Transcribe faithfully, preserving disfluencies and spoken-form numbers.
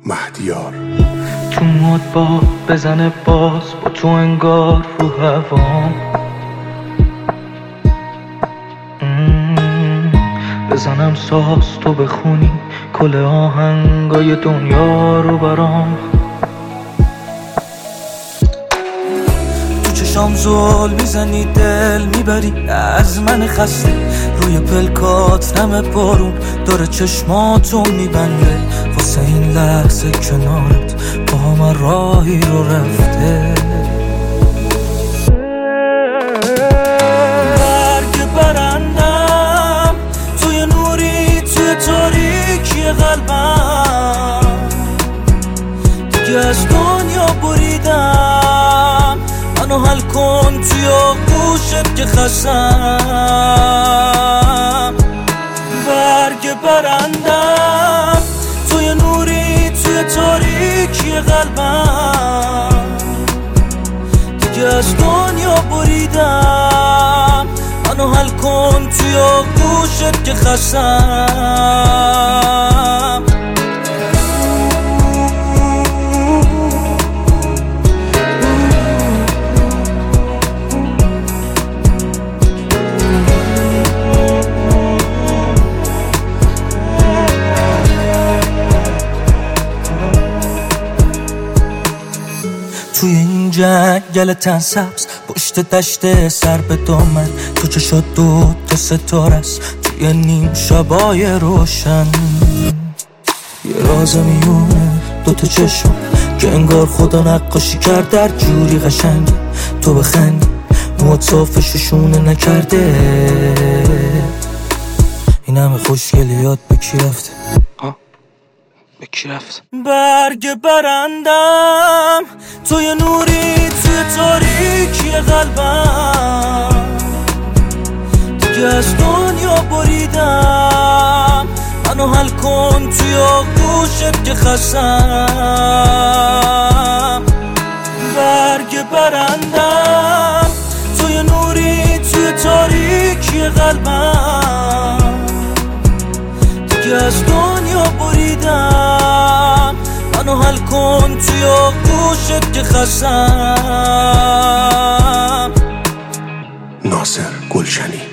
مهدیار. تو مد با بزنه باز با تو انگار رو هوام، بزنم ساز تو بخونی کل آهنگای دنیا رو برام. تو چشام زل میزنی دل میبری از من خسته، روی پلکات نم بارون داره چشماتو میبنده، واسه این لحظه کنارت با من راهی رو رفته. برگ برندم توی نوری توی تاریکی قلبم، دیگه از دنیا بریدم، منو حل کن توی آغوشت که خستم. برگ برندم توی نوری توی تاریکی قلبم، دیگه از دنیا بریدم، منو حل کن توی آغوشت که خستم. توی این جنگل تن سبز پشت دشت سر به دامن، تو چشات دو تا ستاره است توی نیم شبای روشن. یه راز میونه دو تا چشم که انگار خدا نقاشی کرد در جوری قشنگه، تو بخندی موات صافش شونه نکرده. این همه خوشگلیات به کی رفته؟ به کی رفت؟ برگ برندم توی نوری توی تاریکی قلبم، دیگه از دنیا بریدم، منو حل کن توی آغوشت که خستم. برگ برندم توی نوری توی تاریکی قلبم، دیگه از دنیا بریدم، منو حل کن توی آغوشت که خستم. ناصر گلشنی.